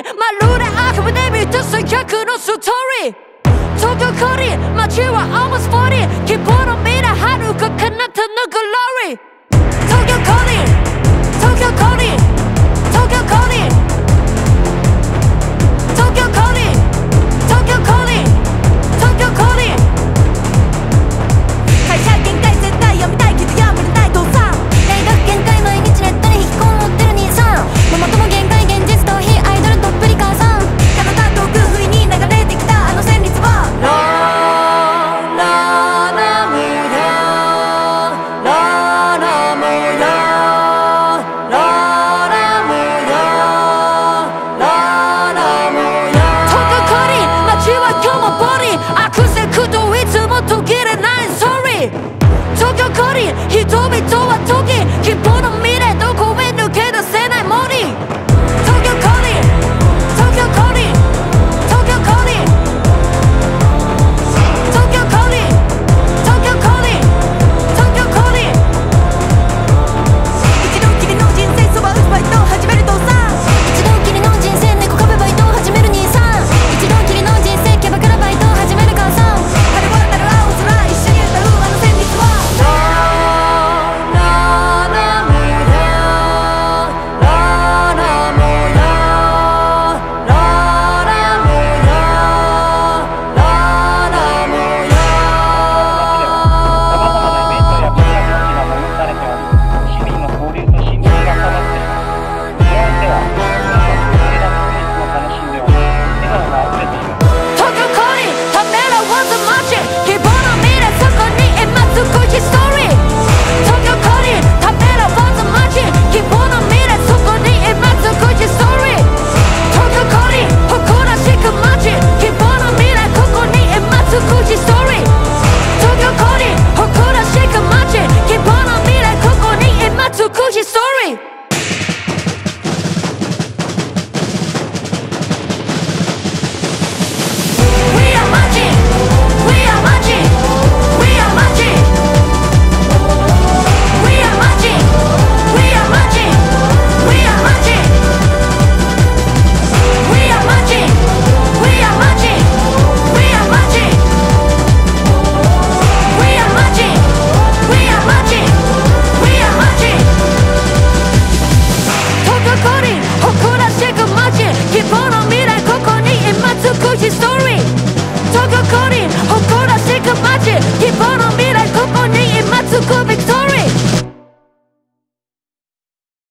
まるで悪夢で見た最悪のストーリー東京コリー街は almost 40希望の未来遥か彼方のグローリー東京コリー東京コリー東京コリー東京コリー東京コリー東京コリー会社限界絶対読みたいけどやめれない父さん大学限界毎日ネットに引きこもってる兄さんママ友限界現実逃避アイドルどっぷり母さんただ単独不意に流れてきたあの旋律はラララムヤララムヤララムヤララムヤ東京コリー街は今日もボディアクセクといつも途切れないソリー東京コリー人々は時希望の未来どこへ抜け出せない森東京コリー東京コリー東京コリー東京コリー東京コリー東京コリー一度きりの人生そば打つバイトを始める父さん一度きりの人生猫壁バイトを始める兄さん一度きりの人生キャバクラバイトを始める母さん晴れ渡る青空一緒に歌うあの旋律はララムヤララムヤララムヤララムヤ様々なイベントや企画が設されており、市民の交流と親睦が深まっています。幸せは皆さんのストレスの楽しんでおり、笑顔が溢れています。 東京コリーためらわず街希望の未来そこに今すぐヒストリー東京コリーためらわず街希望の未来そこに今すぐヒストリー東京コリー誇らしく街希望の未来ここに今すぐヒストリー東京コリー誇らしく街希望の未来ここに今すぐヒストリーWe are magic. We are magic. We are magic. We are magic. We are magic. We are magic. We are magic. We are magic. We are magic. We are magic. We are magic. We are magic. 東京コリー誇らしく街希望の未来ここに今すぐヒストリー